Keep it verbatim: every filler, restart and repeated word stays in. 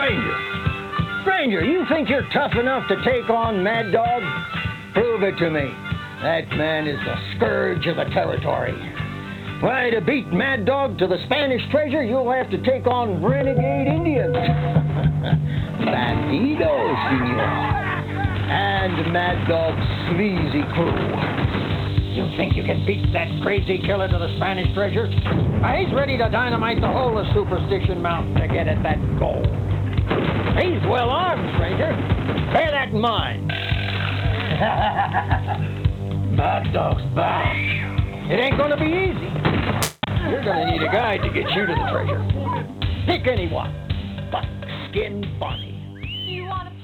Stranger! Stranger, you think you're tough enough to take on Mad Dog? Prove it to me. That man is the scourge of the territory. Why, to beat Mad Dog to the Spanish treasure, you'll have to take on renegade Indians. Bandidos, senor. And Mad Dog's sleazy crew. You think you can beat that crazy killer to the Spanish treasure? Why, he's ready to dynamite the whole of Superstition Mountain to get at that gold. He's well armed, stranger. Bear that in mind. Mad Dog's back. It ain't gonna be easy. You're gonna need a guide to get you to the treasure. Pick anyone. Buckskin Bunny. Do you want to